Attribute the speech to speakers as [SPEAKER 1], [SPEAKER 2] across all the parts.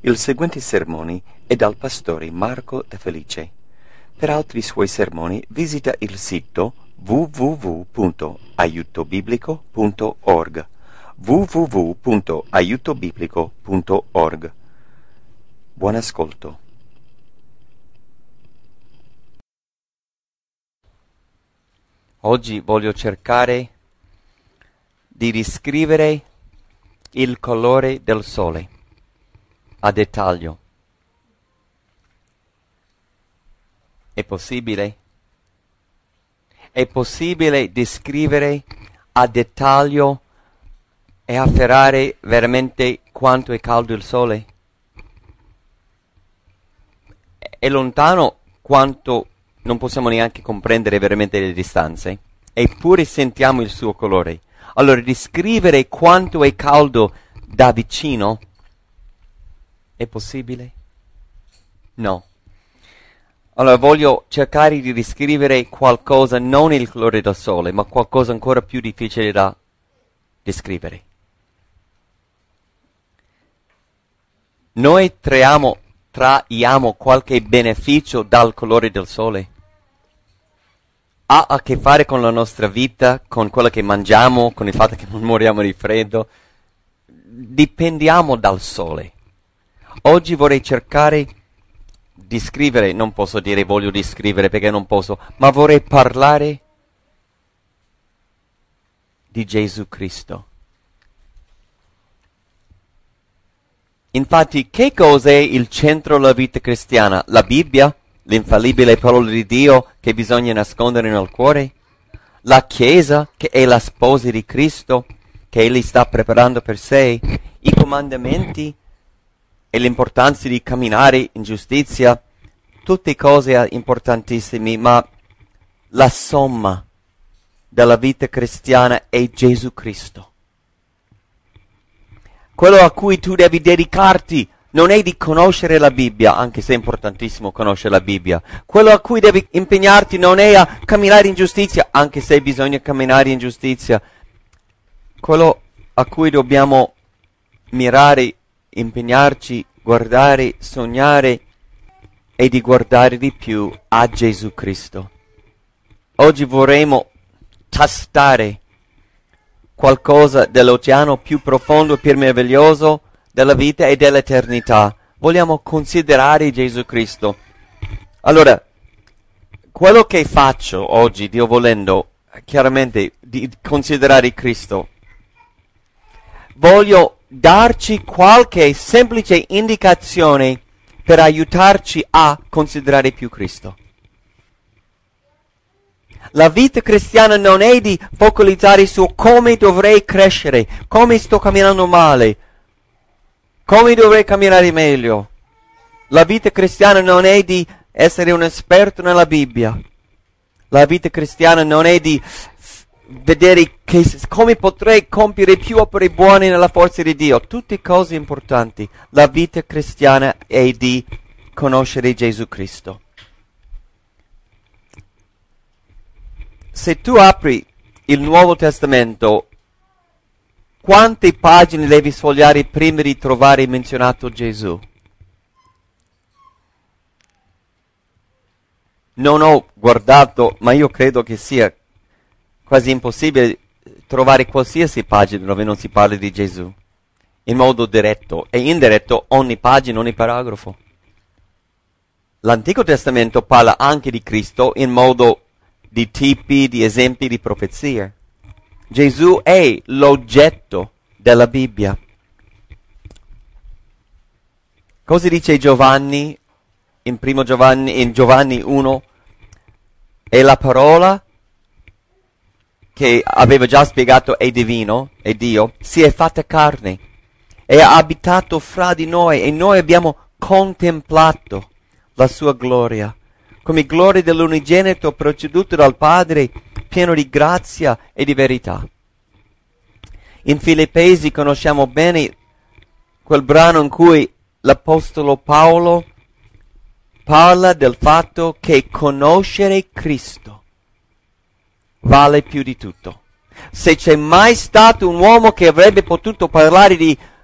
[SPEAKER 1] Il seguente sermone è dal pastore Marco De Felice. Per altri suoi sermoni visita il sito www.aiutobiblico.org www.aiutobiblico.org. Buon ascolto.
[SPEAKER 2] Oggi voglio cercare di riscrivere il colore del sole a dettaglio. È possibile? È possibile descrivere a dettaglio e afferrare veramente quanto è caldo il sole? È lontano quanto non possiamo neanche comprendere veramente le distanze, eppure sentiamo il suo colore. Allora, descrivere quanto è caldo da vicino è possibile? No. Allora, voglio cercare di descrivere qualcosa, non il colore del sole, ma qualcosa ancora più difficile da descrivere. Noi traiamo qualche beneficio dal colore del sole? Ha a che fare con la nostra vita, con quello che mangiamo, con il fatto che non moriamo di freddo? Dipendiamo dal sole. Oggi vorrei cercare di scrivere, non posso dire voglio descrivere perché non posso, ma vorrei parlare di Gesù Cristo. Infatti, che cos'è il centro della vita cristiana? La Bibbia? L'infallibile parola di Dio che bisogna nascondere nel cuore? La Chiesa, che è la sposa di Cristo, che Egli sta preparando per sé? I comandamenti e l'importanza di camminare in giustizia? Tutte cose importantissime, ma la somma della vita cristiana è Gesù Cristo. Quello a cui tu devi dedicarti non è di conoscere la Bibbia, anche se è importantissimo conoscere la Bibbia. Quello a cui devi impegnarti non è a camminare in giustizia, anche se bisogna camminare in giustizia. Quello a cui dobbiamo mirare, impegnarci, guardare, sognare è di guardare di più a Gesù Cristo. Oggi vorremmo tastare qualcosa dell'oceano più profondo e più meraviglioso della vita e dell'eternità. Vogliamo considerare Gesù Cristo. Allora, quello che faccio oggi, Dio volendo, chiaramente di considerare Cristo, voglio darci qualche semplice indicazione per aiutarci a considerare più Cristo. La vita cristiana non è di focalizzare su come dovrei crescere, come sto camminando male, come dovrei camminare meglio. La vita cristiana non è di essere un esperto nella Bibbia. La vita cristiana non è di vedere come potrei compiere più opere buone nella forza di Dio. Tutte cose importanti. La vita cristiana è di conoscere Gesù Cristo. Se tu apri il Nuovo Testamento, quante pagine devi sfogliare prima di trovare menzionato Gesù? Non ho guardato, ma io credo che sia quasi impossibile trovare qualsiasi pagina dove non si parli di Gesù, in modo diretto e indiretto, ogni pagina, ogni paragrafo. L'Antico Testamento parla anche di Cristo in modo di tipi, di esempi, di profezie. Gesù è l'oggetto della Bibbia. Cosa dice Giovanni in Giovanni 1? È la parola che aveva già spiegato è divino, è Dio, si è fatta carne e ha abitato fra di noi e noi abbiamo contemplato la sua gloria, come gloria dell'unigenito proceduto dal Padre, pieno di grazia e di verità. In Filippesi conosciamo bene quel brano in cui l'Apostolo Paolo parla del fatto che conoscere Cristo vale più di tutto. Se c'è mai stato un uomo che avrebbe potuto parlare di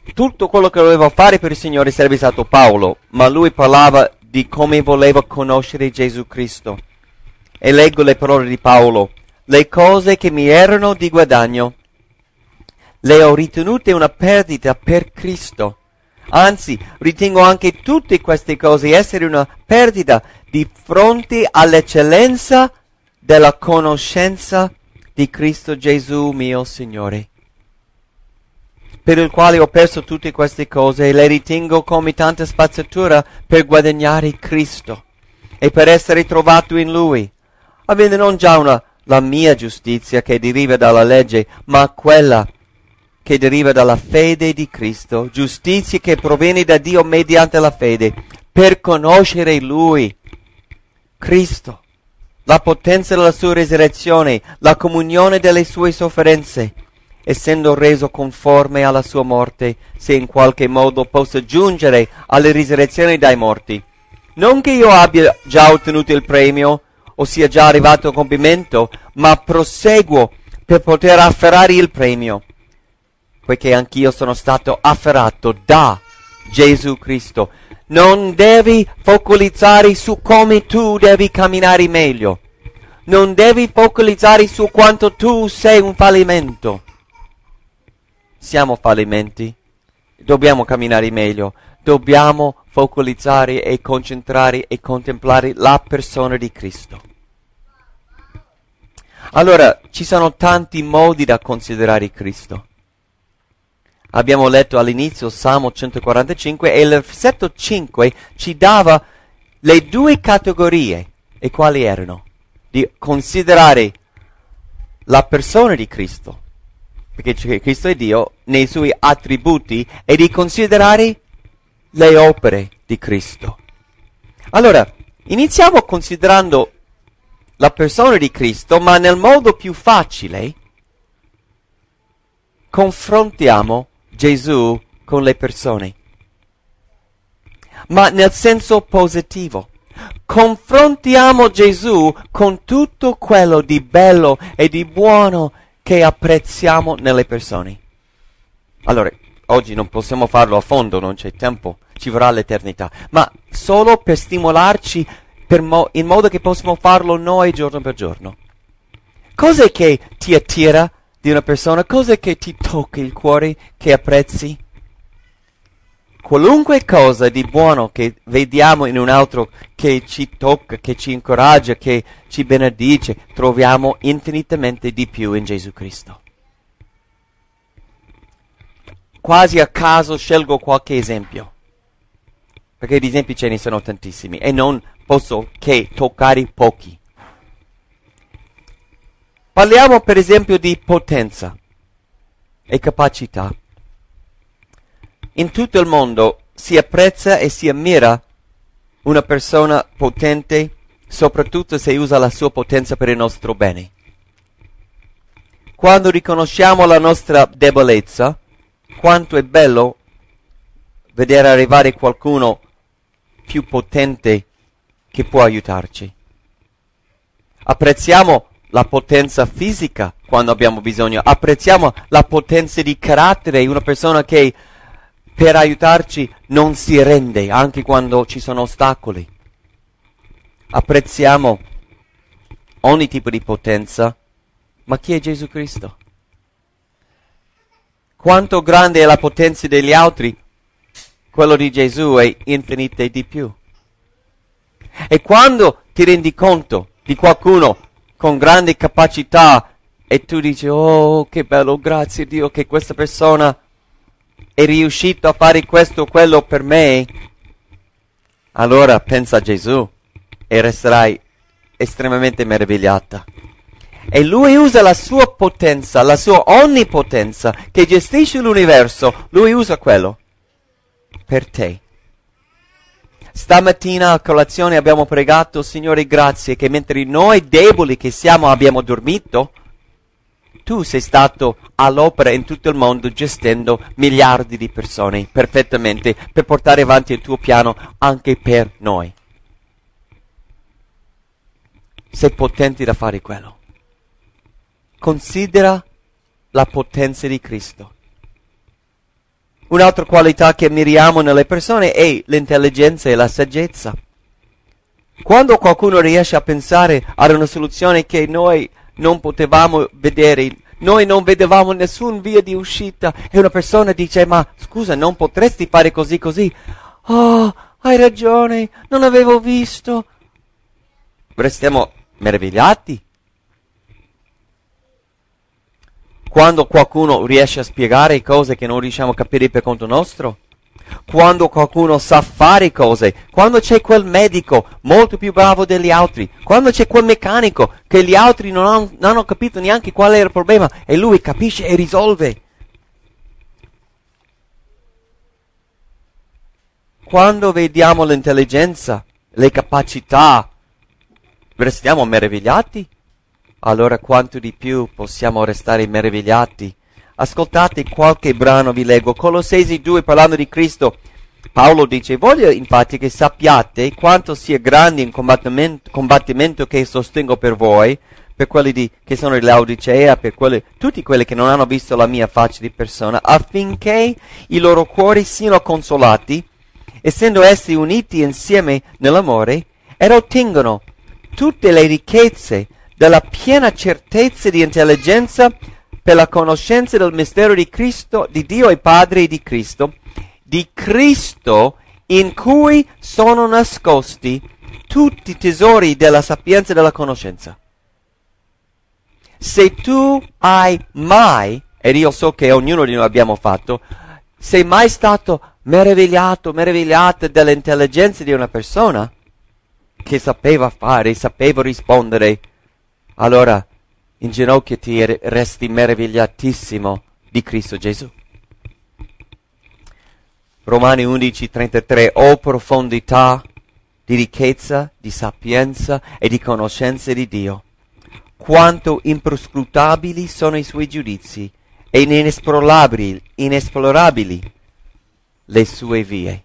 [SPEAKER 2] tutto quello che doveva fare per il Signore sarebbe stato Paolo, ma lui parlava di come voleva conoscere Gesù Cristo. E leggo le parole di Paolo. Le cose che mi erano di guadagno le ho ritenute una perdita per Cristo. Anzi, ritengo anche tutte queste cose essere una perdita di fronte all'eccellenza della conoscenza di Cristo Gesù mio Signore, per il quale ho perso tutte queste cose e le ritengo come tanta spazzatura per guadagnare Cristo e per essere trovato in Lui, avendo non già la mia giustizia che deriva dalla legge, ma quella che deriva dalla fede di Cristo, giustizia che proviene da Dio mediante la fede, per conoscere Lui, Cristo, la potenza della sua resurrezione, la comunione delle sue sofferenze, essendo reso conforme alla sua morte, se in qualche modo possa giungere alla risurrezione dai morti. Non che io abbia già ottenuto il premio, o sia già arrivato a compimento, ma proseguo per poter afferrare il premio, poiché anch'io sono stato afferrato da Gesù Cristo. Non devi focalizzare su come tu devi camminare meglio. Non devi focalizzare su quanto tu sei un fallimento. Siamo fallimenti. Dobbiamo camminare meglio. Dobbiamo focalizzare e concentrare e contemplare la persona di Cristo. Allora, ci sono tanti modi da considerare Cristo. Abbiamo letto all'inizio Salmo 145 e il versetto 5 ci dava le due categorie. E quali erano? Di considerare la persona di Cristo, perché Cristo è Dio, nei suoi attributi, e di considerare le opere di Cristo. Allora, iniziamo considerando la persona di Cristo, ma nel modo più facile confrontiamo Gesù con le persone, ma nel senso positivo. Confrontiamo Gesù con tutto quello di bello e di buono che apprezziamo nelle persone. Allora, oggi non possiamo farlo a fondo, non c'è tempo, ci vorrà l'eternità, ma solo per stimolarci in modo che possiamo farlo noi giorno per giorno. Cos'è che ti attira di una persona? Cos'è che ti tocca il cuore, che apprezzi? Qualunque cosa di buono che vediamo in un altro, che ci tocca, che ci incoraggia, che ci benedice, troviamo infinitamente di più in Gesù Cristo. Quasi a caso scelgo qualche esempio, perché di esempi ce ne sono tantissimi e non posso che toccare pochi. Parliamo per esempio di potenza e capacità. In tutto il mondo si apprezza e si ammira una persona potente, soprattutto se usa la sua potenza per il nostro bene. Quando riconosciamo la nostra debolezza, quanto è bello vedere arrivare qualcuno più potente che può aiutarci. Apprezziamo la potenza fisica quando abbiamo bisogno, apprezziamo la potenza di carattere, una persona che per aiutarci non si rende anche quando ci sono ostacoli. Apprezziamo ogni tipo di potenza, ma chi è Gesù Cristo? Quanto grande è la potenza degli altri, quello di Gesù è infinita di più. E quando ti rendi conto di qualcuno con grande capacità e tu dici, oh che bello, grazie a Dio che questa persona è riuscito a fare questo o quello per me, allora pensa a Gesù e resterai estremamente meravigliata. E lui usa la sua potenza, la sua onnipotenza che gestisce l'universo, lui usa quello per te. Stamattina a colazione abbiamo pregato, Signore, grazie che mentre noi deboli che siamo abbiamo dormito, tu sei stato all'opera in tutto il mondo gestendo miliardi di persone perfettamente per portare avanti il tuo piano anche per noi. Sei potente da fare quello. Considera la potenza di Cristo. Un'altra qualità che ammiriamo nelle persone è l'intelligenza e la saggezza. Quando qualcuno riesce a pensare ad una soluzione che noi non potevamo vedere, noi non vedevamo nessun via di uscita, e una persona dice: ma scusa, non potresti fare così così? Oh, hai ragione, non avevo visto. Restiamo meravigliati. Quando qualcuno riesce a spiegare cose che non riusciamo a capire per conto nostro, quando qualcuno sa fare cose, quando c'è quel medico molto più bravo degli altri, quando c'è quel meccanico che gli altri non hanno capito neanche qual era il problema e lui capisce e risolve. Quando vediamo l'intelligenza, le capacità, restiamo meravigliati. Allora quanto di più possiamo restare meravigliati. Ascoltate qualche brano, vi leggo. Colossesi 2, parlando di Cristo, Paolo dice: voglio infatti che sappiate quanto sia grande il combattimento che sostengo per voi, per quelli che sono di Laodicea, per tutti quelli che non hanno visto la mia faccia di persona, affinché i loro cuori siano consolati, essendo essi uniti insieme nell'amore, ed ottengano tutte le ricchezze della piena certezza di intelligenza per la conoscenza del mistero di Cristo, di Dio e Padre e di Cristo in cui sono nascosti tutti i tesori della sapienza e della conoscenza. Se tu hai mai, ed io so che ognuno di noi abbiamo fatto, sei mai stato meravigliata dell'intelligenza di una persona che sapeva fare, sapeva rispondere, allora inginocchiati e resti meravigliatissimo di Cristo Gesù. Romani 11:33, o profondità di ricchezza, di sapienza e di conoscenza di Dio, quanto imperscrutabili sono i suoi giudizi e inesplorabili le sue vie.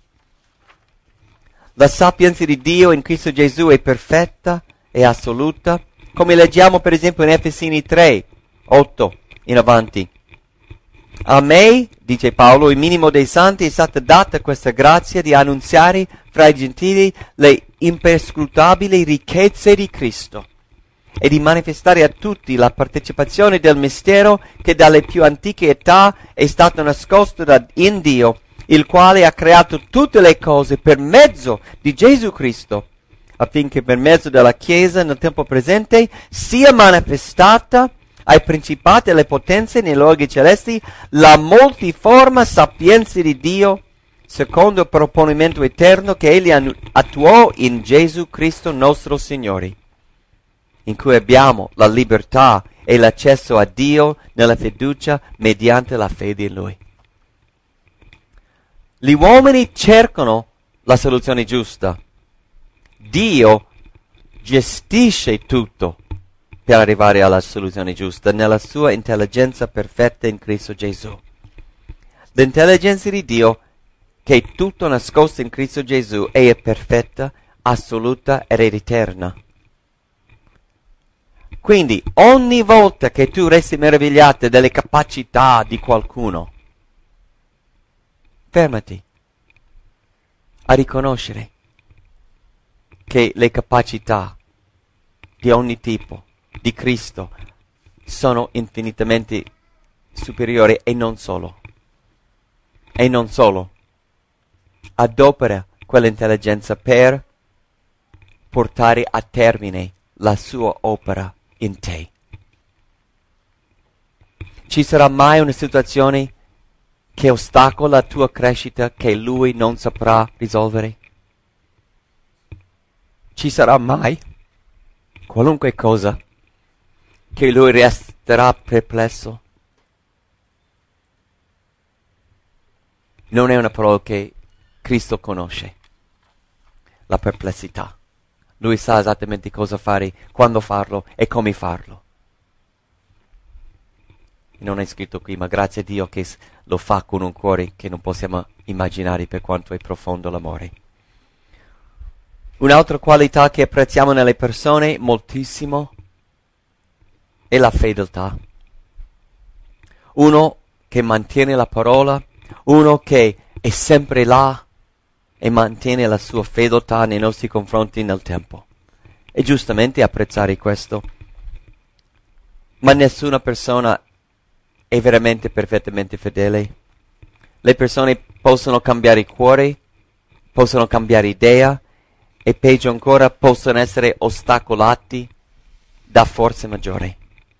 [SPEAKER 2] La sapienza di Dio in Cristo Gesù è perfetta e assoluta, come leggiamo per esempio in Efesini 3:8 in avanti. A me, dice Paolo, il minimo dei santi, è stata data questa grazia di annunziare fra i gentili le imperscrutabili ricchezze di Cristo e di manifestare a tutti la partecipazione del mistero che dalle più antiche età è stato nascosto in Dio, il quale ha creato tutte le cose per mezzo di Gesù Cristo, affinché per mezzo della Chiesa nel tempo presente sia manifestata ai principati e alle potenze nei luoghi celesti la multiforme sapienza di Dio, secondo il proponimento eterno che Egli attuò in Gesù Cristo nostro Signore, in cui abbiamo la libertà e l'accesso a Dio nella fiducia mediante la fede in Lui. Gli uomini cercano la soluzione giusta. Dio gestisce tutto per arrivare alla soluzione giusta nella sua intelligenza perfetta in Cristo Gesù. L'intelligenza di Dio, che è tutto nascosto in Cristo Gesù, è perfetta, assoluta ed eterna. Quindi ogni volta che tu resti meravigliato delle capacità di qualcuno, fermati a riconoscere che le capacità di ogni tipo di Cristo sono infinitamente superiori e non solo, adopera quell'intelligenza per portare a termine la sua opera in te. Ci sarà mai una situazione che ostacola la tua crescita che Lui non saprà risolvere? Ci sarà mai qualunque cosa che Lui resterà perplesso? Non è una parola che Cristo conosce, la perplessità. Lui sa esattamente cosa fare, quando farlo e come farlo. Non è scritto qui, ma grazie a Dio che lo fa con un cuore che non possiamo immaginare per quanto è profondo l'amore. Un'altra qualità che apprezziamo nelle persone moltissimo è la fedeltà. Uno che mantiene la parola uno che è sempre là e mantiene la sua fedeltà nei nostri confronti nel tempo. E giustamente apprezzare questo. Ma nessuna persona è veramente perfettamente fedele. Le persone possono cambiare cuore, possono cambiare idea e peggio ancora possono essere ostacolati da forze maggiori.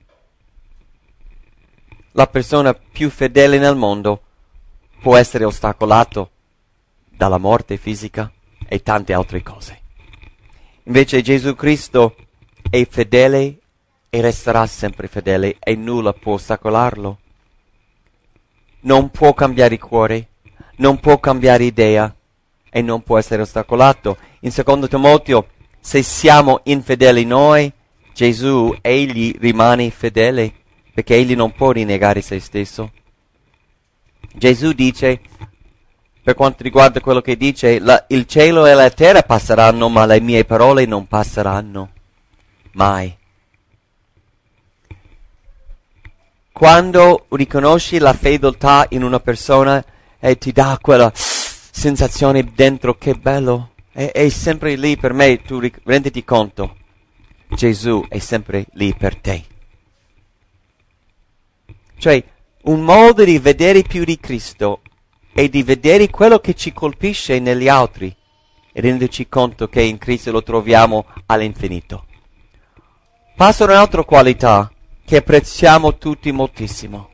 [SPEAKER 2] La persona più fedele nel mondo può essere ostacolato dalla morte fisica e tante altre cose. Invece Gesù Cristo è fedele e resterà sempre fedele e nulla può ostacolarlo. Non può cambiare cuore, non può cambiare idea e non può essere ostacolato. In 2 Timoteo, se siamo infedeli noi, Gesù, egli rimane fedele, perché egli non può rinnegare se stesso. Gesù dice, per quanto riguarda quello che dice, il cielo e la terra passeranno, ma le mie parole non passeranno mai. Quando riconosci la fedeltà in una persona e ti dà quella sensazione dentro, che bello, è sempre lì per me, tu renditi conto, Gesù è sempre lì per te. Cioè, un modo di vedere più di Cristo è di vedere quello che ci colpisce negli altri e renderci conto che in Cristo lo troviamo all'infinito. Passo ad un'altra qualità che apprezziamo tutti moltissimo.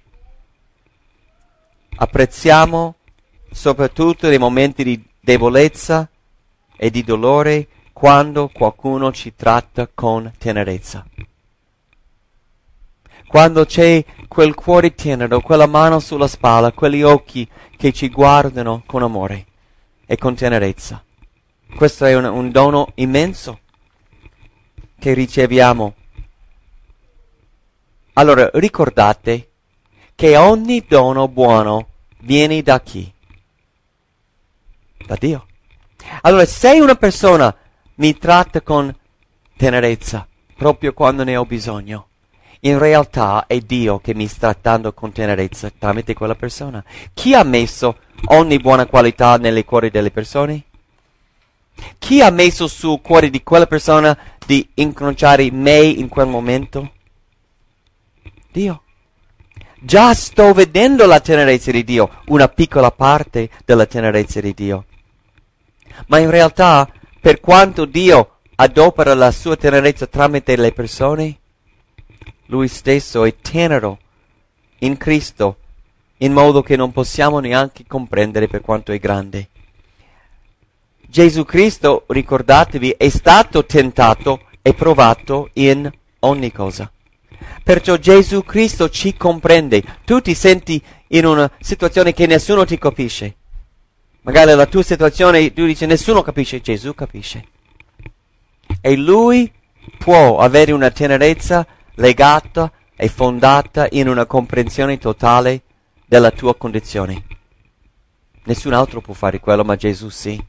[SPEAKER 2] Apprezziamo soprattutto nei momenti di debolezza e di dolore quando qualcuno ci tratta con tenerezza. Quando c'è quel cuore tenero, quella mano sulla spalla, quegli occhi che ci guardano con amore e con tenerezza. Questo è un dono immenso che riceviamo. Allora, ricordate che ogni dono buono viene da chi? Da Dio. Allora, se una persona mi tratta con tenerezza, proprio quando ne ho bisogno, in realtà è Dio che mi sta trattando con tenerezza tramite quella persona. Chi ha messo ogni buona qualità nelle cuori delle persone? Chi ha messo sul cuore di quella persona di incrociare me in quel momento? Dio. Già sto vedendo la tenerezza di Dio, una piccola parte della tenerezza di Dio. Ma in realtà, per quanto Dio adopera la sua tenerezza tramite le persone, Lui stesso è tenero in Cristo, in modo che non possiamo neanche comprendere per quanto è grande. Gesù Cristo, ricordatevi, è stato tentato e provato in ogni cosa. Perciò Gesù Cristo ci comprende. Tu ti senti in una situazione che nessuno ti capisce. Magari la tua situazione, tu dici nessuno capisce, Gesù capisce. E Lui può avere una tenerezza legata e fondata in una comprensione totale della tua condizione. Nessun altro può fare quello, ma Gesù sì.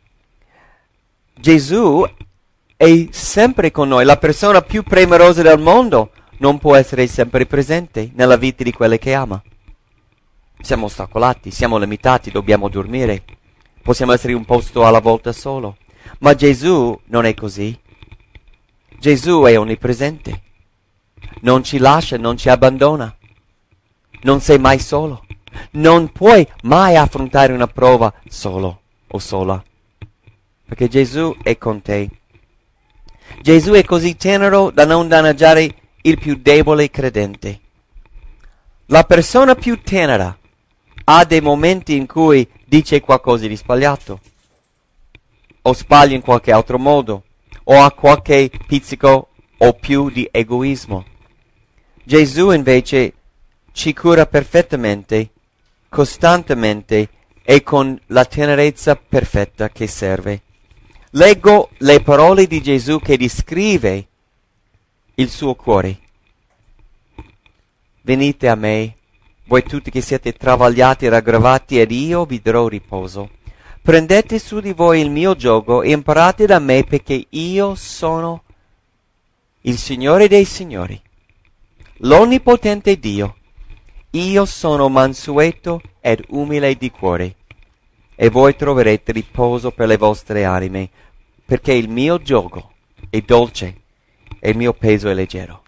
[SPEAKER 2] Gesù è sempre con noi. La persona più premurosa del mondo non può essere sempre presente nella vita di quelle che ama. Siamo ostacolati, siamo limitati, dobbiamo dormire. Possiamo essere un posto alla volta solo. Ma Gesù non è così. Gesù è onnipresente. Non ci lascia, non ci abbandona. Non sei mai solo. Non puoi mai affrontare una prova solo o sola. Perché Gesù è con te. Gesù è così tenero da non danneggiare il più debole credente. La persona più tenera ha dei momenti in cui dice qualcosa di sbagliato, o sbaglia in qualche altro modo, o ha qualche pizzico o più di egoismo. Gesù invece ci cura perfettamente, costantemente e con la tenerezza perfetta che serve. Leggo le parole di Gesù che descrive il suo cuore. Venite a me, voi tutti che siete travagliati e raggravati, ed io vi darò riposo. Prendete su di voi il mio giogo e imparate da me, perché io sono il Signore dei Signori, l'Onnipotente Dio. io sono mansueto ed umile di cuore, e voi troverete riposo per le vostre anime, perché il mio giogo è dolce e il mio peso è leggero.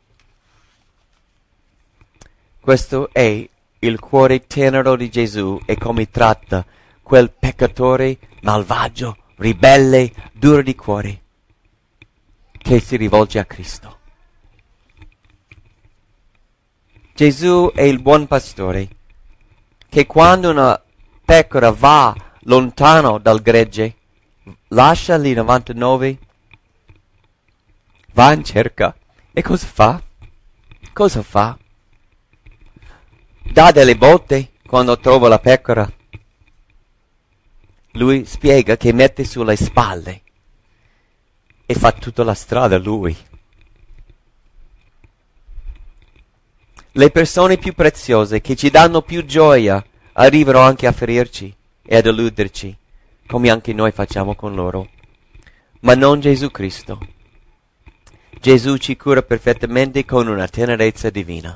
[SPEAKER 2] Questo è il cuore tenero di Gesù e come tratta quel peccatore malvagio, ribelle, duro di cuore, che si rivolge a Cristo. Gesù è il buon pastore, che quando una pecora va lontano dal gregge, lascia gli 99, va in cerca. E cosa fa? Cosa fa? Dà delle botte quando trova la pecora. Lui spiega che mette sulle spalle e fa tutta la strada lui. Le persone più preziose che ci danno più gioia arrivano anche a ferirci e a deluderci, come anche noi facciamo con loro. Ma non Gesù Cristo. Gesù ci cura perfettamente con una tenerezza divina.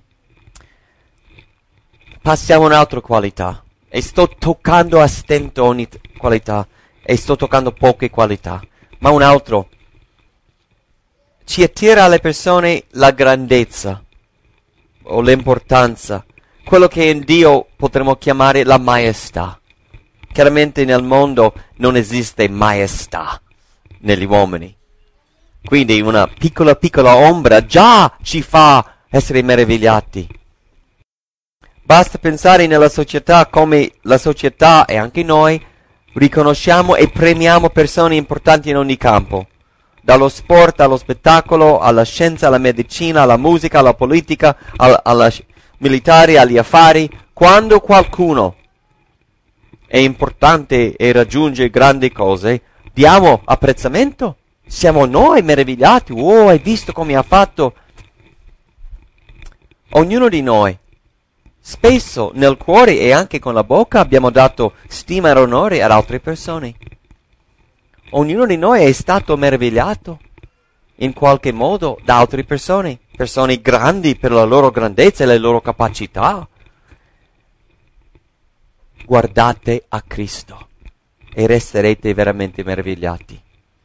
[SPEAKER 2] Passiamo a un'altra qualità. E sto toccando a stento ogni qualità. E sto toccando poche qualità. Ma un altro. Ci attira alle persone la grandezza o l'importanza. Quello che in Dio potremmo chiamare la maestà. Chiaramente nel mondo non esiste maestà negli uomini. Quindi una piccola ombra già ci fa essere meravigliati. Basta pensare nella società come la società e anche noi riconosciamo e premiamo persone importanti in ogni campo. Dallo sport allo spettacolo, alla scienza, alla medicina, alla musica, alla politica, alla militare, agli affari. Quando qualcuno è importante e raggiunge grandi cose, diamo apprezzamento. Siamo noi meravigliati. Oh, hai visto come ha fatto? Ognuno di noi, spesso nel cuore e anche con la bocca, abbiamo dato stima e onore ad altre persone. Ognuno di noi è stato meravigliato in qualche modo da altre persone. Persone grandi per la loro grandezza e le loro capacità. Guardate a Cristo e resterete veramente meravigliati.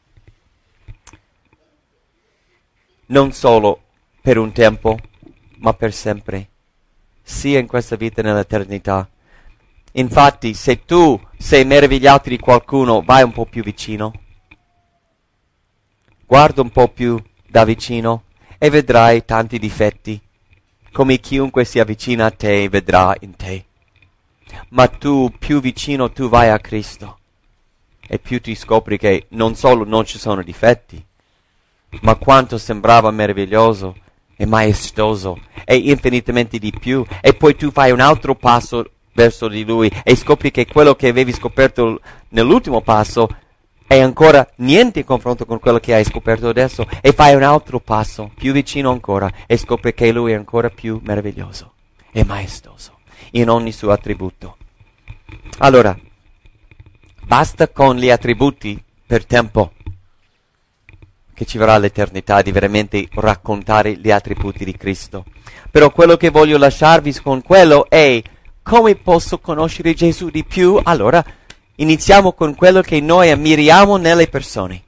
[SPEAKER 2] Non solo per un tempo, ma per sempre, sia in questa vita e nell'eternità. Infatti, se tu sei meravigliato di qualcuno, vai un po' più vicino, guarda un po' più da vicino e vedrai tanti difetti, come chiunque si avvicina a te vedrà in te. Ma tu, più vicino tu vai a Cristo, e più ti scopri che non solo non ci sono difetti, ma quanto sembrava meraviglioso e maestoso e infinitamente di più. E poi tu fai un altro passo verso di Lui e scopri che quello che avevi scoperto nell'ultimo passo è ancora niente in confronto con quello che hai scoperto adesso. E fai un altro passo più vicino ancora e scopri che Lui è ancora più meraviglioso e maestoso in ogni suo attributo. Allora, basta con gli attributi per tempo, che ci vorrà l'eternità di veramente raccontare gli attributi di Cristo. Però quello che voglio lasciarvi con quello è: come posso conoscere Gesù di più? Allora, iniziamo con quello che noi ammiriamo nelle persone.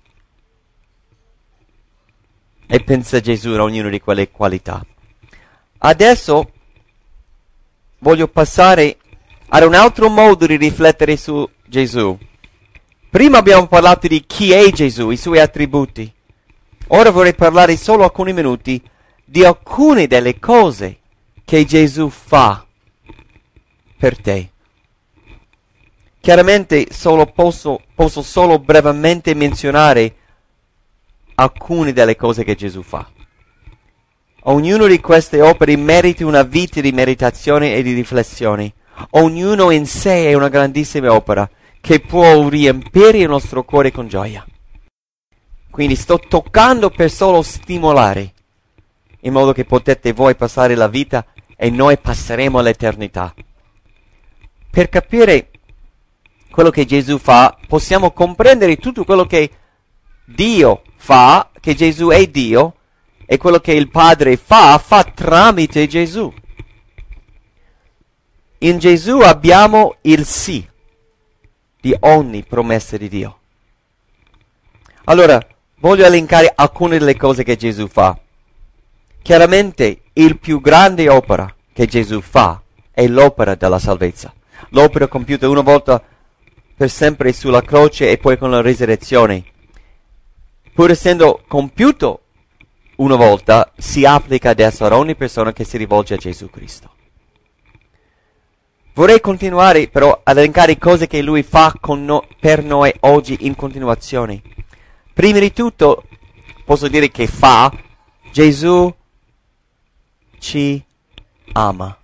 [SPEAKER 2] E pensa Gesù in ognuna di quelle qualità. Adesso voglio passare ad un altro modo di riflettere su Gesù. Prima abbiamo parlato di chi è Gesù, i suoi attributi. Ora vorrei parlare solo alcuni minuti di alcune delle cose che Gesù fa per te. Chiaramente posso solo brevemente menzionare alcune delle cose che Gesù fa. Ognuno di queste opere merita una vita di meditazione e di riflessione. Ognuno in sé è una grandissima opera che può riempire il nostro cuore con gioia. Quindi sto toccando per solo stimolare, in modo che potete voi passare la vita e noi passeremo l'eternità. Per capire quello che Gesù fa, possiamo comprendere tutto quello che Dio fa, che Gesù è Dio, e quello che il Padre fa tramite Gesù. In Gesù abbiamo il sì di ogni promessa di Dio. Allora, voglio elencare alcune delle cose che Gesù fa. Chiaramente, il più grande opera che Gesù fa è l'opera della salvezza. L'opera compiuta una volta per sempre sulla croce e poi con la risurrezione. Pur essendo compiuto una volta, si applica adesso a ogni persona che si rivolge a Gesù Cristo. Vorrei continuare però ad elencare cose che Lui fa per noi oggi in continuazione. Prima di tutto, posso dire che Gesù ci ama.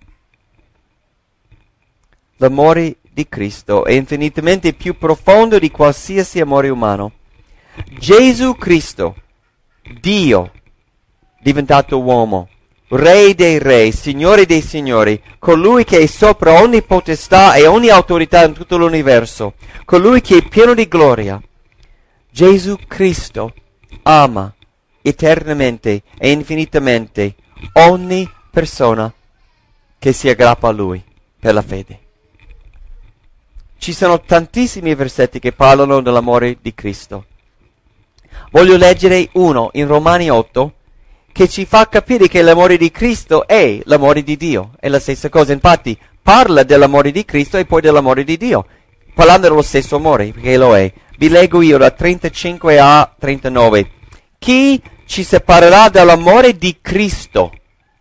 [SPEAKER 2] L'amore di Cristo è infinitamente più profondo di qualsiasi amore umano. Gesù Cristo, Dio, diventato uomo, Re dei re, Signore dei signori, colui che è sopra ogni potestà e ogni autorità in tutto l'universo, colui che è pieno di gloria. Gesù Cristo ama eternamente e infinitamente ogni persona che si aggrappa a Lui per la fede. Ci sono tantissimi versetti che parlano dell'amore di Cristo. Voglio leggere uno in Romani 8 che ci fa capire che l'amore di Cristo è l'amore di Dio. È la stessa cosa. Infatti parla dell'amore di Cristo e poi dell'amore di Dio, parlando dello stesso amore, perché lo è. Vi leggo io da 35 a 39. Chi ci separerà dall'amore di Cristo?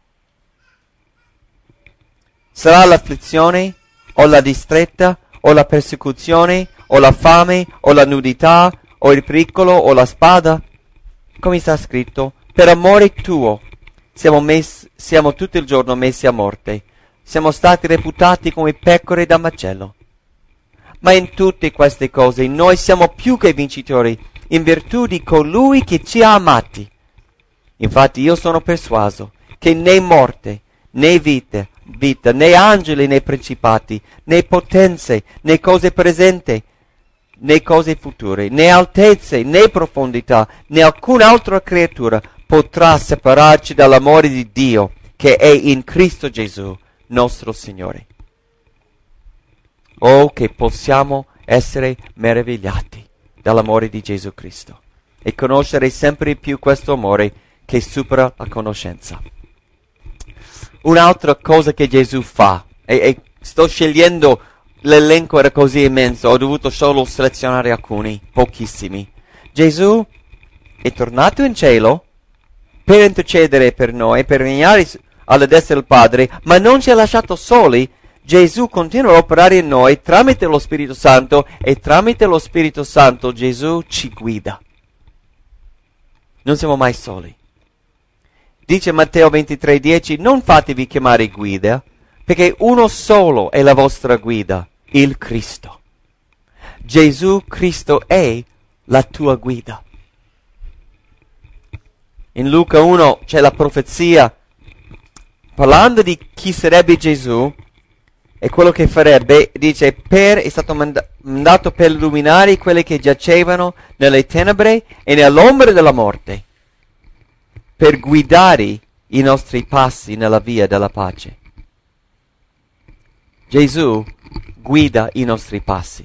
[SPEAKER 2] Sarà l'afflizione, o la distretta, o la persecuzione, o la fame, o la nudità, o il pericolo, o la spada? Come sta scritto, per amore tuo siamo tutto il giorno messi a morte, siamo stati reputati come pecore da macello. Ma in tutte queste cose noi siamo più che vincitori, in virtù di colui che ci ha amati. Infatti io sono persuaso che né morte, né vita, né angeli, né principati, né potenze, né cose presenti, né cose future, né altezze, né profondità, né alcuna altra creatura potrà separarci dall'amore di Dio che è in Cristo Gesù, nostro Signore. Oh, che possiamo essere meravigliati dall'amore di Gesù Cristo e conoscere sempre più questo amore che supera la conoscenza. Un'altra cosa che Gesù fa, e sto scegliendo, l'elenco era così immenso, ho dovuto solo selezionare alcuni, pochissimi. Gesù è tornato in cielo per intercedere per noi, per regnare alla destra del Padre, ma non ci ha lasciato soli. Gesù continua a operare in noi tramite lo Spirito Santo e tramite lo Spirito Santo Gesù ci guida. Non siamo mai soli. Dice Matteo 23:10, non fatevi chiamare guida, perché uno solo è la vostra guida, il Cristo. Gesù Cristo è la tua guida. In Luca 1 c'è la profezia parlando di chi sarebbe Gesù e quello che farebbe. Dice, è stato mandato per illuminare quelli che giacevano nelle tenebre e nell'ombra della morte, per guidare i nostri passi nella via della pace. Gesù guida i nostri passi.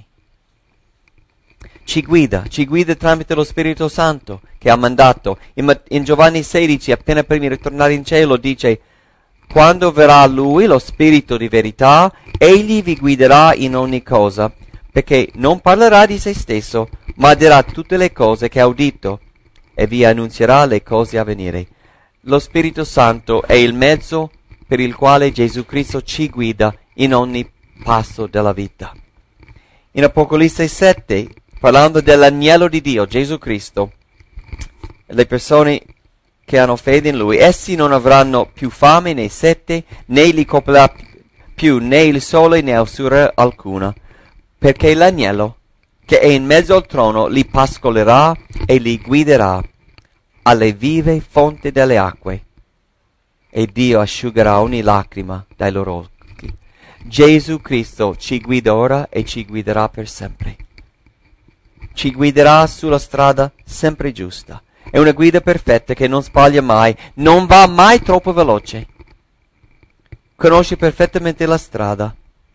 [SPEAKER 2] Ci guida tramite lo Spirito Santo che ha mandato. In Giovanni 16, appena prima di ritornare in cielo, dice, quando verrà Lui, lo Spirito di verità, Egli vi guiderà in ogni cosa, perché non parlerà di se stesso, ma dirà tutte le cose che ha udito e vi annunzierà le cose a venire. Lo Spirito Santo è il mezzo per il quale Gesù Cristo ci guida in ogni passo della vita. In Apocalisse 7, parlando dell'agnello di Dio, Gesù Cristo, le persone che hanno fede in Lui, essi non avranno più fame né sete, né li coprirà più né il sole né usura alcuna, perché l'agnello che è in mezzo al trono li pascolerà e li guiderà alle vive fonti delle acque, e Dio asciugherà ogni lacrima dai loro occhi. Gesù Cristo ci guida ora e ci guiderà per sempre. Ci guiderà sulla strada sempre giusta. È una guida perfetta che non sbaglia mai, non va mai troppo veloce. Conosce perfettamente la strada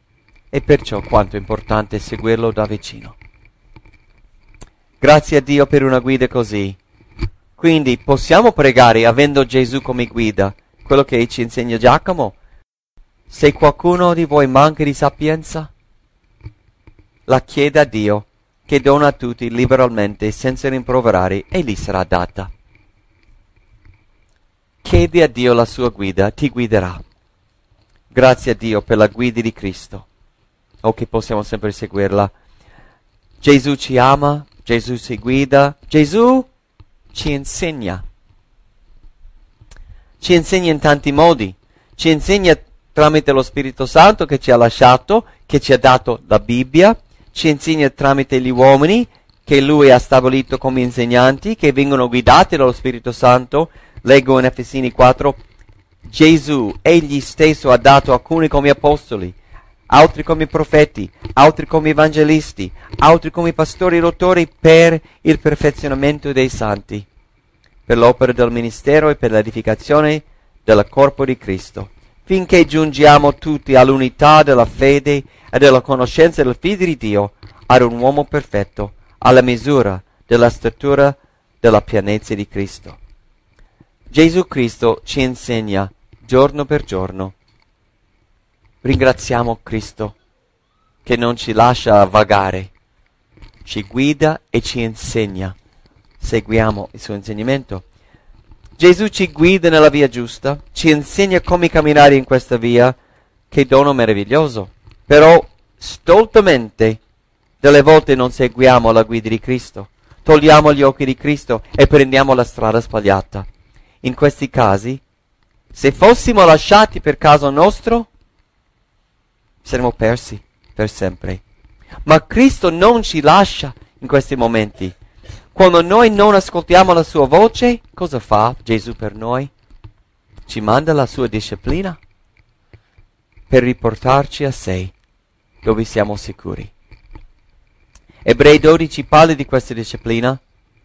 [SPEAKER 2] e perciò quanto è importante seguirlo da vicino. Grazie a Dio per una guida così. Quindi possiamo pregare avendo Gesù come guida, quello che ci insegna Giacomo. Se qualcuno di voi manca di sapienza, la chieda a Dio, che dona a tutti liberalmente senza rimproverare, e gli sarà data. Chiedi a Dio la sua guida, ti guiderà. Grazie a Dio per la guida di Cristo, o che possiamo sempre seguirla. Gesù ci ama, Gesù ci guida, Gesù ci insegna. Ci insegna in tanti modi, ci insegna tramite lo Spirito Santo che ci ha lasciato, che ci ha dato la Bibbia, ci insegna tramite gli uomini che Lui ha stabilito come insegnanti, che vengono guidati dallo Spirito Santo. Leggo in Efesini 4, Gesù egli stesso ha dato alcuni come apostoli, altri come profeti, altri come evangelisti, altri come pastori e dottori per il perfezionamento dei santi, per l'opera del ministero e per l'edificazione del corpo di Cristo, finché giungiamo tutti all'unità della fede e della conoscenza del Figlio di Dio, ad un uomo perfetto, alla misura della statura della pienezza di Cristo. Gesù Cristo ci insegna giorno per giorno. Ringraziamo Cristo che non ci lascia vagare, ci guida e ci insegna. Seguiamo il suo insegnamento. Gesù ci guida nella via giusta, ci insegna come camminare in questa via, che dono meraviglioso. Però stoltamente delle volte non seguiamo la guida di Cristo, togliamo gli occhi di Cristo e prendiamo la strada sbagliata. In questi casi, se fossimo lasciati per caso nostro, saremmo persi per sempre. Ma Cristo non ci lascia in questi momenti. Quando noi non ascoltiamo la sua voce, cosa fa Gesù per noi? Ci manda la sua disciplina per riportarci a sé, dove siamo sicuri. Ebrei 12 parla di questa disciplina.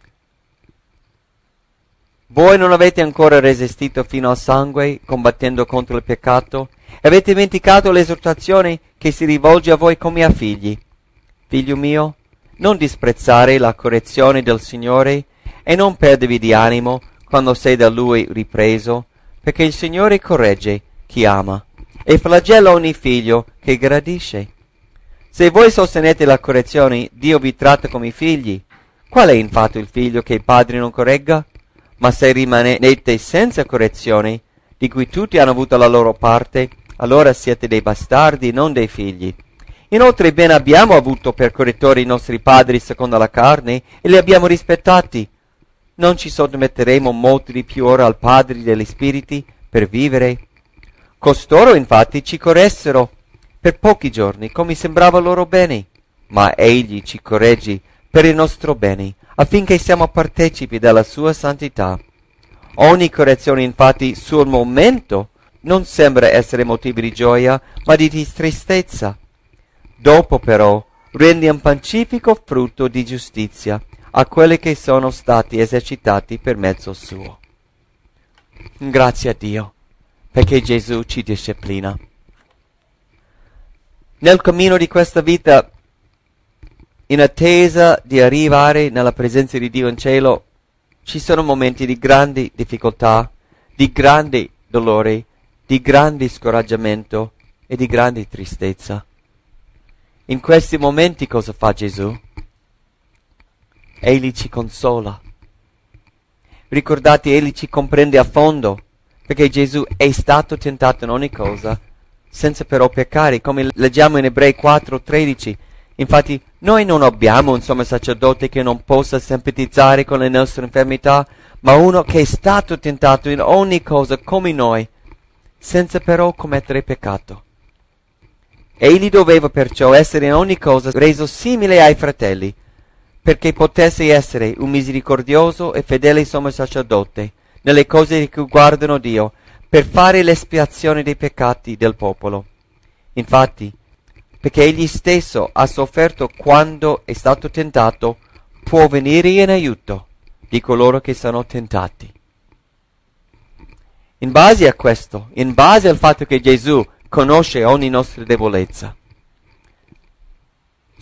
[SPEAKER 2] Voi non avete ancora resistito fino al sangue, combattendo contro il peccato? Avete dimenticato l'esortazione che si rivolge a voi come a figli? Figlio mio, non disprezzare la correzione del Signore e non perdervi di animo quando sei da Lui ripreso, perché il Signore corregge chi ama e flagella ogni figlio che gradisce. Se voi sostenete la correzione, Dio vi tratta come figli. Qual è infatti il figlio che il padre non corregga? Ma se rimanete senza correzione, di cui tutti hanno avuto la loro parte, allora siete dei bastardi, non dei figli. Inoltre ben abbiamo avuto per correttori i nostri padri secondo la carne, e li abbiamo rispettati. Non ci sottometteremo molti di più ora al Padre degli Spiriti per vivere? Costoro infatti ci corressero per pochi giorni, come sembrava loro bene, ma Egli ci corregge per il nostro bene, affinché siamo partecipi della sua santità. Ogni correzione infatti sul momento non sembra essere motivo di gioia, ma di tristezza. Dopo però rende un pacifico frutto di giustizia a quelli che sono stati esercitati per mezzo suo. Grazie a Dio, perché Gesù ci disciplina. Nel cammino di questa vita, in attesa di arrivare nella presenza di Dio in cielo, ci sono momenti di grandi difficoltà, di grande dolore, di grande scoraggiamento e di grande tristezza. In questi momenti cosa fa Gesù? Egli ci consola. Ricordate, Egli ci comprende a fondo, perché Gesù è stato tentato in ogni cosa, senza però peccare, come leggiamo in Ebrei 4:13. Infatti, noi non abbiamo un sommo sacerdote che non possa simpatizzare con le nostre infermità, ma uno che è stato tentato in ogni cosa come noi, senza però commettere peccato. Egli doveva perciò essere in ogni cosa reso simile ai fratelli, perché potesse essere un misericordioso e fedele sommo sacerdote nelle cose che guardano Dio, per fare l'espiazione dei peccati del popolo. Infatti, perché egli stesso ha sofferto quando è stato tentato, può venire in aiuto di coloro che sono tentati. In base a questo, in base al fatto che Gesù conosce ogni nostra debolezza,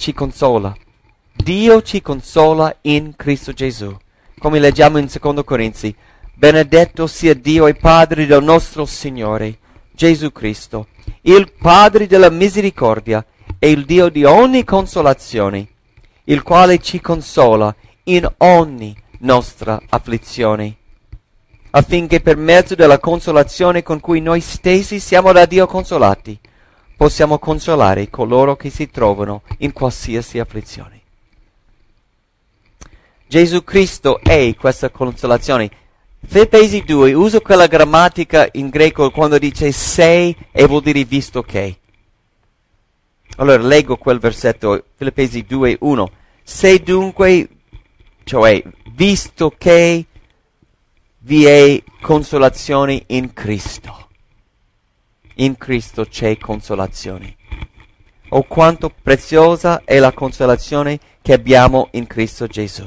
[SPEAKER 2] ci consola. Dio ci consola in Cristo Gesù. Come leggiamo in 2 Corinzi, benedetto sia Dio e Padre del nostro Signore, Gesù Cristo, il Padre della misericordia e il Dio di ogni consolazione, il quale ci consola in ogni nostra afflizione, affinché per mezzo della consolazione con cui noi stessi siamo da Dio consolati, possiamo consolare coloro che si trovano in qualsiasi afflizione. Gesù Cristo è questa consolazione. Filippesi 2 usa quella grammatica in greco quando dice sei e vuol dire visto che. Allora leggo quel versetto, Filippesi 2:1. Se dunque, cioè visto che vi è consolazione in Cristo. In Cristo c'è consolazione. Oh, quanto preziosa è la consolazione che abbiamo in Cristo Gesù.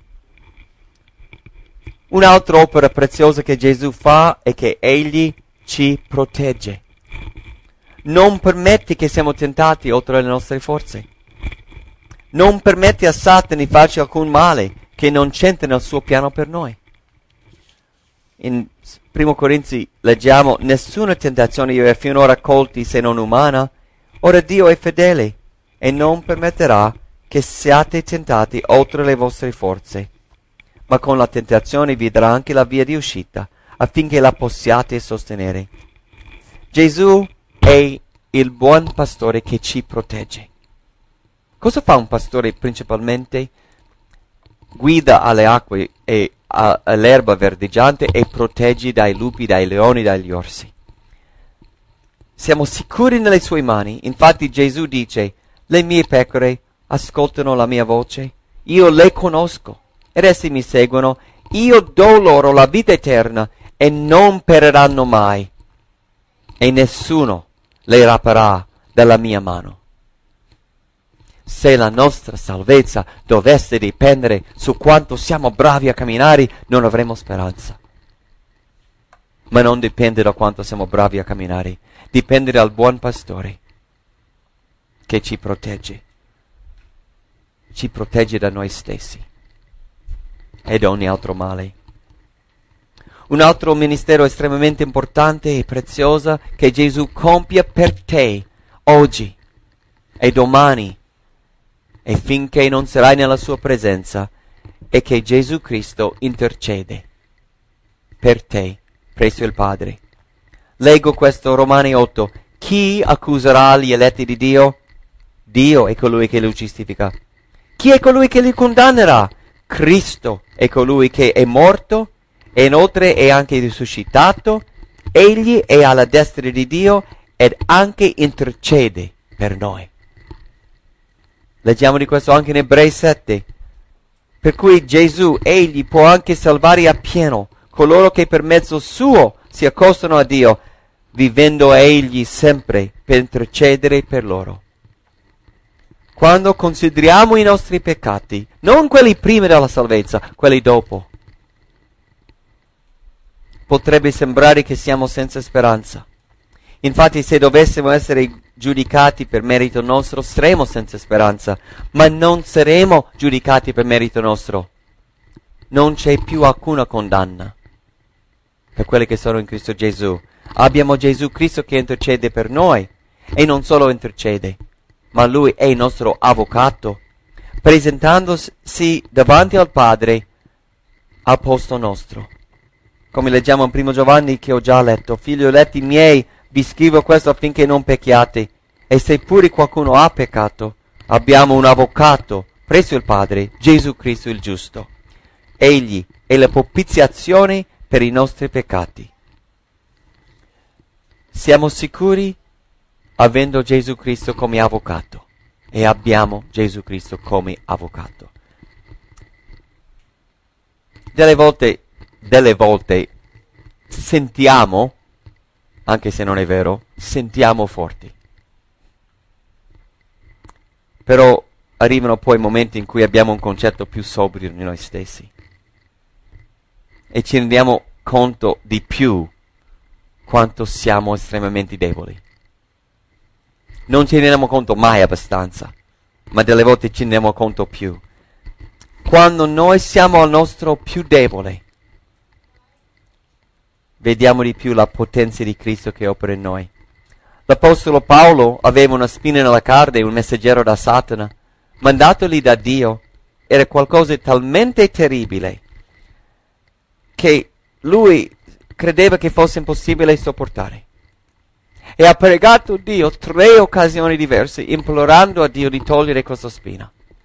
[SPEAKER 2] Un'altra opera preziosa che Gesù fa è che Egli ci protegge. Non permette che siamo tentati oltre le nostre forze. Non permette a Satana di farci alcun male che non c'entra nel suo piano per noi. In 1 Corinzi leggiamo: nessuna tentazione vi è finora colti se non umana. Ora Dio è fedele e non permetterà che siate tentati oltre le vostre forze, ma con la tentazione vi darà anche la via di uscita, affinché la possiate sostenere. Gesù è il buon pastore che ci protegge. Cosa fa un pastore principalmente? Guida alle acque e all'erba verdeggiante e protegge dai lupi, dai leoni, dagli orsi. Siamo sicuri nelle sue mani. Infatti Gesù dice: le mie pecore ascoltano la mia voce, io le conosco ed essi mi seguono, io do loro la vita eterna e non periranno mai, e nessuno le rapirà dalla mia mano. Se la nostra salvezza dovesse dipendere su quanto siamo bravi a camminare, non avremo speranza. Ma non dipende da quanto siamo bravi a camminare, dipende dal buon pastore che ci protegge da noi stessi e da ogni altro male. Un altro ministero estremamente importante e prezioso che Gesù compie per te oggi e domani e finché non sarai nella sua presenza è che Gesù Cristo intercede per te presso il Padre. Leggo questo Romani 8. Chi accuserà gli eletti di Dio? Dio è colui che li giustifica. Chi è colui che li condannerà? Cristo è colui che è morto e inoltre è anche risuscitato. Egli è alla destra di Dio ed anche intercede per noi. Leggiamo di questo anche in Ebrei 7. Per cui Gesù, egli può anche salvare appieno coloro che per mezzo suo si accostano a Dio, vivendo egli sempre per intercedere per loro. Quando consideriamo i nostri peccati, non quelli prima della salvezza, quelli dopo, potrebbe sembrare che siamo senza speranza. Infatti, se dovessimo essere giudicati per merito nostro, saremo senza speranza, ma non saremo giudicati per merito nostro. Non c'è più alcuna condanna per quelli che sono in Cristo Gesù. Abbiamo Gesù Cristo che intercede per noi, e non solo intercede, ma Lui è il nostro avvocato, presentandosi davanti al Padre al posto nostro. Come leggiamo in 1 Giovanni che ho già letto: figlioletti miei, vi scrivo questo affinché non pecchiate, e se pure qualcuno ha peccato, abbiamo un avvocato presso il Padre, Gesù Cristo il giusto. Egli è la propiziazione per i nostri peccati. Siamo sicuri avendo Gesù Cristo come avvocato, e abbiamo Gesù Cristo come avvocato. Delle volte sentiamo, anche se non è vero, sentiamo forti. Però arrivano poi momenti in cui abbiamo un concetto più sobrio di noi stessi e ci rendiamo conto di più quanto siamo estremamente deboli. Non ci rendiamo conto mai abbastanza, ma delle volte ci rendiamo conto più. Quando noi siamo al nostro più debole, vediamo di più la potenza di Cristo che opera in noi. L'Apostolo Paolo aveva una spina nella carne, un messaggero da Satana, mandatogli da Dio. Era qualcosa di talmente terribile che lui credeva che fosse impossibile sopportare. E ha pregato Dio 3 occasioni diverse, implorando a Dio di togliere questa spina.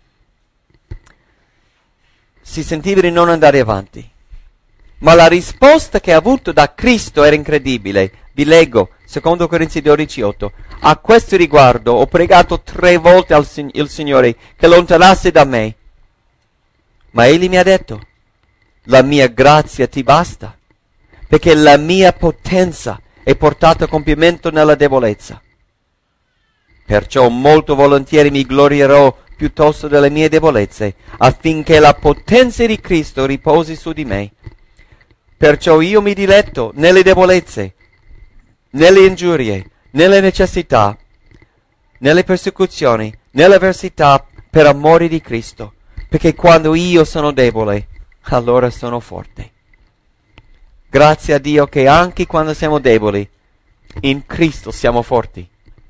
[SPEAKER 2] Si sentiva di non andare avanti. Ma la risposta che ha avuto da Cristo era incredibile. Vi leggo, 2 Corinzi 12:8. A questo riguardo ho pregato 3 volte il Signore che allontanasse da me. Ma Egli mi ha detto, la mia grazia ti basta, perché la mia potenza è portata a compimento nella debolezza. Perciò molto volentieri mi glorierò piuttosto delle mie debolezze, affinché la potenza di Cristo riposi su di me. Perciò io mi diletto nelle debolezze, nelle ingiurie, nelle necessità, nelle persecuzioni, nelle avversità, per amore di Cristo, perché quando io sono debole, allora sono forte. Grazie a Dio che anche quando siamo deboli, in Cristo siamo forti.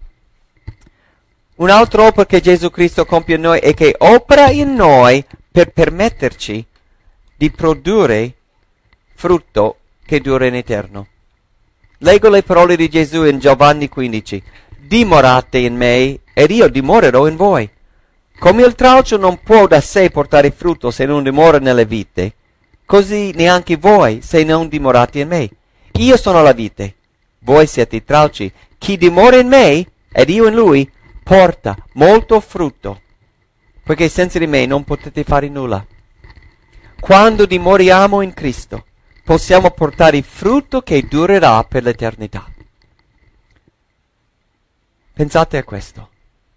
[SPEAKER 2] Un'altra opera che Gesù Cristo compie in noi è che opera in noi per permetterci di produrre frutto che dura in eterno. Leggo le parole di Gesù in Giovanni 15. Dimorate in me ed io dimorerò in voi. Come il tralcio non può da sé portare frutto se non dimora nelle vite, così neanche voi se non dimorate in me. Io sono la vite, voi siete i tralci. Chi dimora in me ed io in lui porta molto frutto, perché senza di me non potete fare nulla. Quando dimoriamo in Cristo, possiamo portare frutto che durerà per l'eternità. Pensate a questo.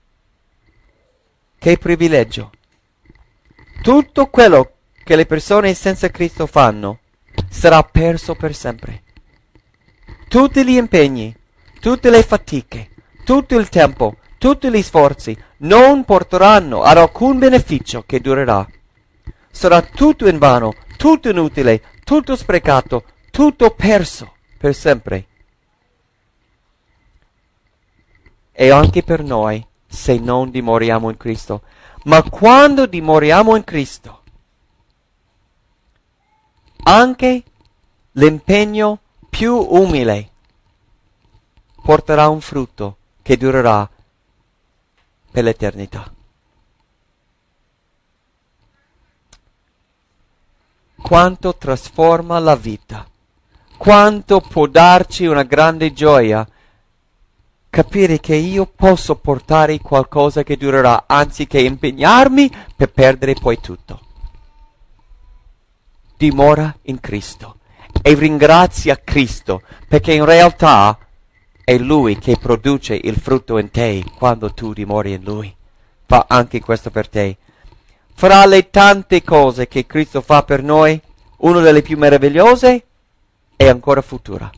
[SPEAKER 2] Che privilegio. Tutto quello che le persone senza Cristo fanno sarà perso per sempre. Tutti gli impegni, tutte le fatiche, tutto il tempo, tutti gli sforzi non porteranno ad alcun beneficio che durerà. Sarà tutto invano, tutto inutile, tutto sprecato, tutto perso per sempre. E anche per noi, se non dimoriamo in Cristo. Ma quando dimoriamo in Cristo, anche l'impegno più umile porterà un frutto che durerà per l'eternità. Quanto trasforma la vita, quanto può darci una grande gioia capire che io posso portare qualcosa che durerà, anziché impegnarmi per perdere poi tutto. Dimora in Cristo e ringrazia Cristo, perché in realtà è Lui che produce il frutto in te quando tu dimori in Lui. Fa anche questo per te. Fra le tante cose che Cristo fa per noi, una delle più meravigliose è ancora futura.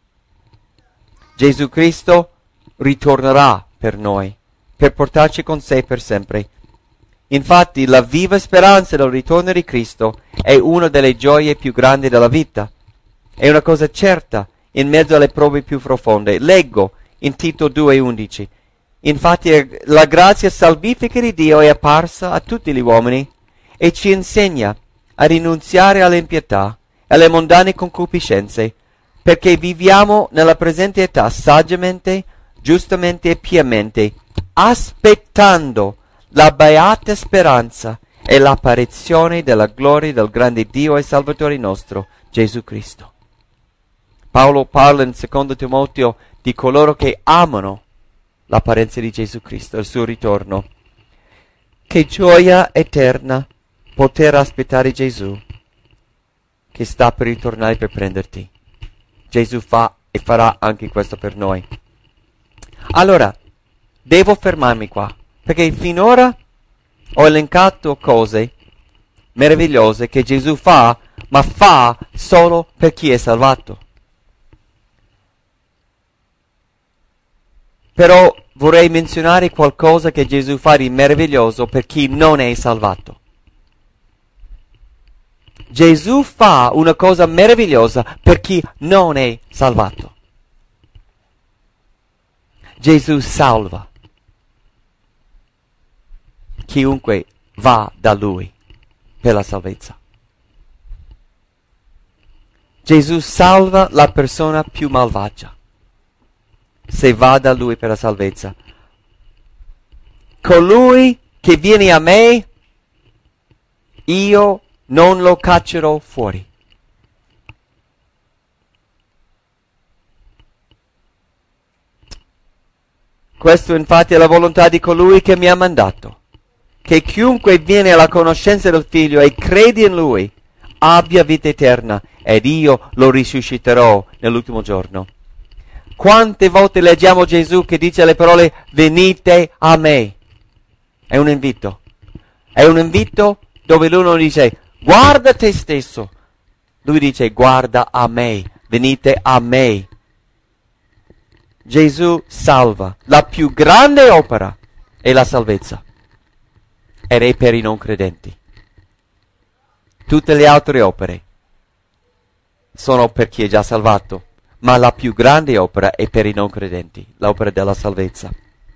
[SPEAKER 2] Gesù Cristo ritornerà per noi, per portarci con sé per sempre. Infatti la viva speranza del ritorno di Cristo è una delle gioie più grandi della vita. È una cosa certa in mezzo alle prove più profonde. Leggo in Tito 2,11. Infatti la grazia salvifica di Dio è apparsa a tutti gli uomini e ci insegna a rinunziare all'impietà e alle mondane concupiscenze, perché viviamo nella presente età saggiamente, giustamente e piamente, aspettando la beata speranza e l'apparizione della gloria del grande Dio e Salvatore nostro, Gesù Cristo. Paolo parla in 2 Timoteo di coloro che amano l'apparenza di Gesù Cristo, il suo ritorno. Che gioia eterna poter aspettare Gesù, che sta per ritornare per prenderti. Gesù fa e farà anche questo per noi. Allora, devo fermarmi qua, perché finora ho elencato cose meravigliose che Gesù fa, ma fa solo per chi è salvato. Però vorrei menzionare qualcosa che Gesù fa di meraviglioso per chi non è salvato. Gesù fa una cosa meravigliosa per chi non è salvato. Gesù salva chiunque va da Lui per la salvezza. Gesù salva la persona più malvagia se va da Lui per la salvezza. Colui che viene a me, io non lo caccerò fuori. Questo infatti è la volontà di colui che mi ha mandato, che chiunque viene alla conoscenza del Figlio e crede in Lui abbia vita eterna, ed io lo risusciterò nell'ultimo giorno. Quante volte leggiamo Gesù che dice le parole venite a me? È un invito. È un invito dove lui non dice guarda te stesso. Lui dice guarda a me, venite a me. Gesù salva. La più grande opera è la salvezza. Ed è per i non credenti. Tutte le altre opere sono per chi è già salvato. Ma la più grande opera è per i non credenti, l'opera della salvezza.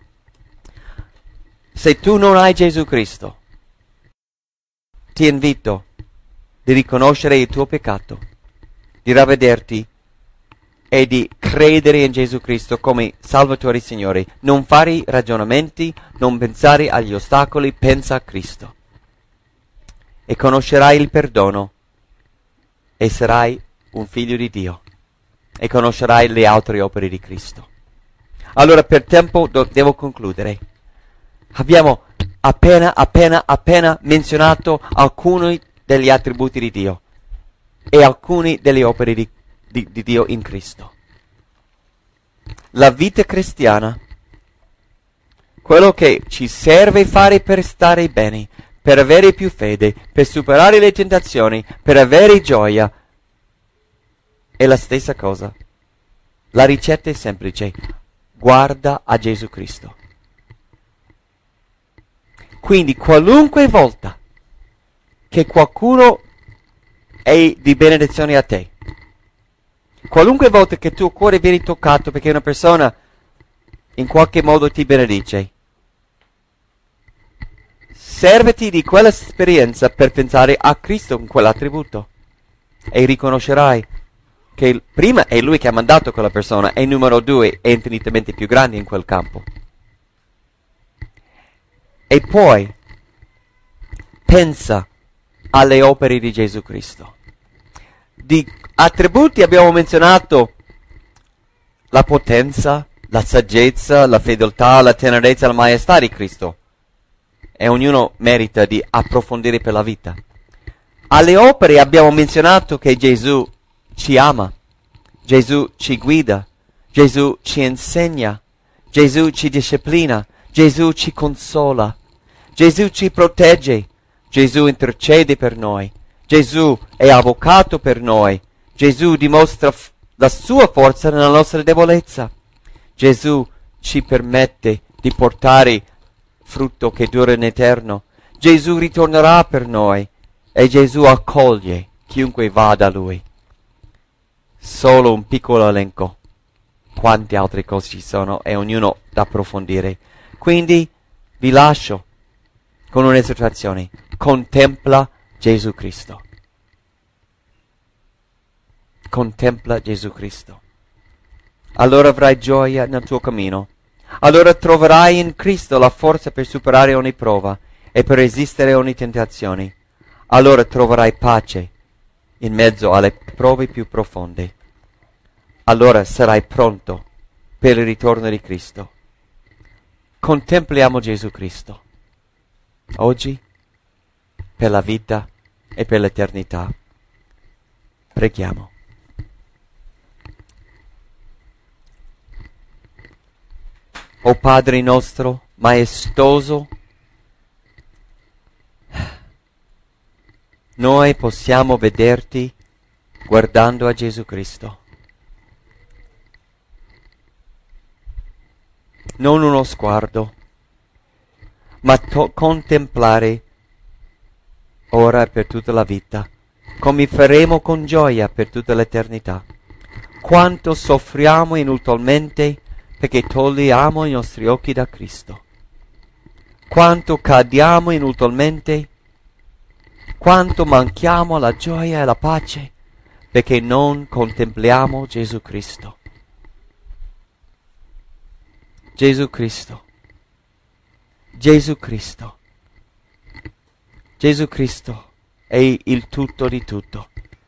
[SPEAKER 2] Se tu non hai Gesù Cristo, ti invito di riconoscere il tuo peccato, di ravvederti e di credere in Gesù Cristo come Salvatore e Signore. Non fare ragionamenti, non pensare agli ostacoli, pensa a Cristo. E conoscerai il perdono e sarai un figlio di Dio. E conoscerai le altre opere di Cristo. Allora per tempo devo concludere. Abbiamo appena menzionato alcuni degli attributi di Dio e alcune delle opere di Dio in Cristo. La vita cristiana, quello che ci serve fare per stare bene, per avere più fede, per superare le tentazioni, per avere gioia, è la stessa cosa. La ricetta è semplice. Guarda a Gesù Cristo. Quindi qualunque volta che qualcuno è di benedizione a te, qualunque volta che il tuo cuore viene toccato perché una persona in qualche modo ti benedice, serviti di quell'esperienza per pensare a Cristo in quell'attributo e riconoscerai che prima è Lui che ha mandato quella persona e numero 2 è infinitamente più grande in quel campo. E poi pensa alle opere di Gesù Cristo. Di attributi abbiamo menzionato la potenza, la saggezza, la fedeltà, la tenerezza, la maestà di Cristo. E ognuno merita di approfondire per la vita. Alle opere abbiamo menzionato che Gesù ci ama, Gesù ci guida, Gesù ci insegna, Gesù ci disciplina, Gesù ci consola, Gesù ci protegge, Gesù intercede per noi, Gesù è avvocato per noi, Gesù dimostra la sua forza nella nostra debolezza, Gesù ci permette di portare frutto che dura in eterno, Gesù ritornerà per noi e Gesù accoglie chiunque va da Lui. Solo un piccolo elenco. Quante altre cose ci sono e ognuno da approfondire. Quindi vi lascio con un'esortazione. Contempla Gesù Cristo. Contempla Gesù Cristo. Allora avrai gioia nel tuo cammino. Allora troverai in Cristo la forza per superare ogni prova e per resistere a ogni tentazione. Allora troverai pace in mezzo alle prove più profonde. Allora sarai pronto per il ritorno di Cristo. Contempliamo Gesù Cristo. Oggi, per la vita e per l'eternità. Preghiamo. O Padre nostro, maestoso, noi possiamo vederti guardando a Gesù Cristo. non uno sguardo, ma contemplare ora e per tutta la vita, come faremo con gioia per tutta l'eternità. Quanto soffriamo inutilmente perché togliamo i nostri occhi da Cristo. Quanto cadiamo inutilmente, quanto manchiamo la gioia e la pace perché non contempliamo Gesù Cristo. Gesù Cristo. Gesù Cristo. Gesù Cristo è il tutto di tutto.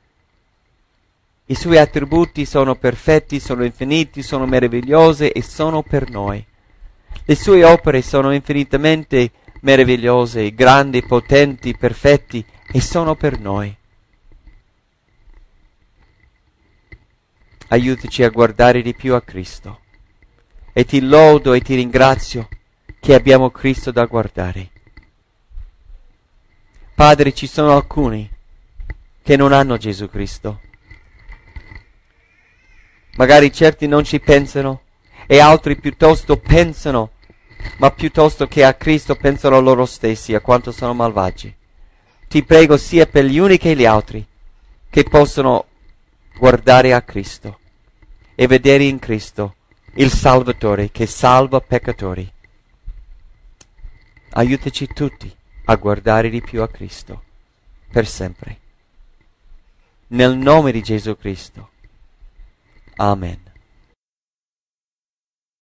[SPEAKER 2] I suoi attributi sono perfetti, sono infiniti, sono meravigliosi e sono per noi. Le sue opere sono infinitamente meravigliose, grandi, potenti, perfetti e sono per noi. Aiutaci a guardare di più a Cristo. E ti lodo e ti ringrazio che abbiamo Cristo da guardare. Padre, ci sono alcuni che non hanno Gesù Cristo. Magari certi non ci pensano e altri piuttosto pensano, ma piuttosto che a Cristo pensano a loro stessi, a quanto sono malvagi. Ti prego sia per gli uni che gli altri che possono guardare a Cristo e vedere in Cristo il Salvatore che salva peccatori. Aiutaci tutti a guardare di più a Cristo per sempre. Nel nome di Gesù Cristo. Amen.